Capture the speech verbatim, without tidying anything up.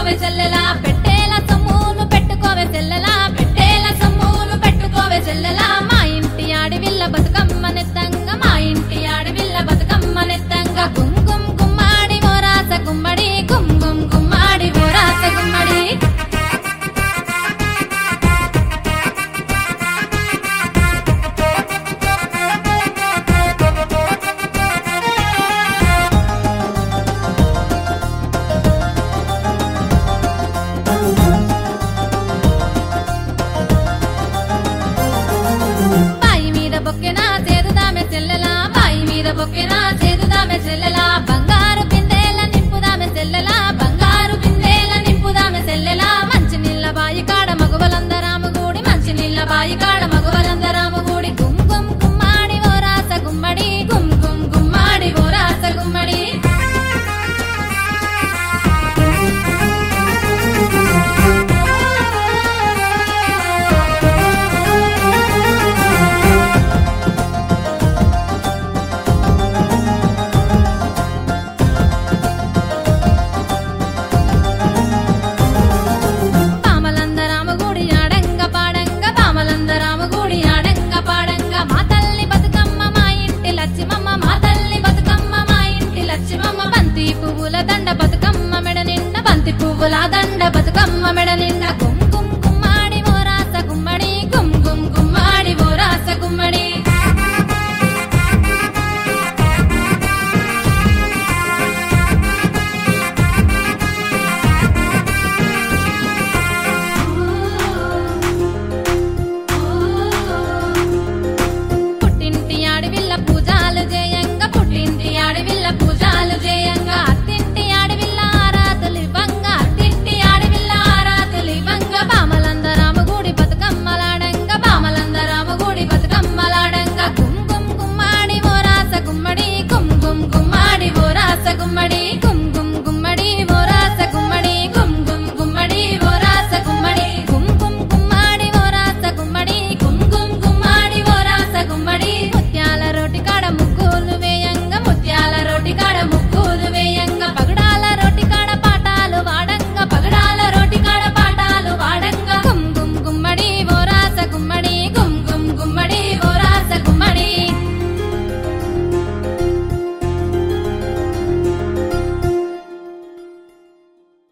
పెట్టుకోవే చెల్లెలా పెట్టేల సొమ్మును పెట్టుకోవే చెల్లెలా పెట్టేల సొమ్మును పెట్టుకోవే చెల్లెలా మా ఇంటి ఆడివిల్ల బతుకమ్మ నెత్తంగా మా ఇంటి ఆడివిల్ల బతుకమ్మ నెత్తంగా గుమ్ గుమ్ గుమ్మాడి ఓ రాస గుమ్మడి గుమ్ గుమ్ గుమ్మాడి ఓ రాస గుమ్మడి బొక్కెనా చేదుదామె చెల్లెలా బాయి మీద బొక్కెనా చేదుదామె చెల్లెలా బంగారు బిందెల నింపుదామె చెల్లెలా బంగారు బిందెల నింపుదామె చెల్లెలా మంచి నీళ్ళ బాయి కాడ మగవలందరాము గూడి మంచి నీళ్ళ బాయి కాడ మగవలందరాము గూడి గుమ్ గుమ్ గుమ్మాడి ఓ రాస గుమ్మడి గుమ్ గుమ్ గుమ్మాడి ఓ రాస గుమ్మడి పువ్వుల దండ బతుకమ్మ మెడ నిండా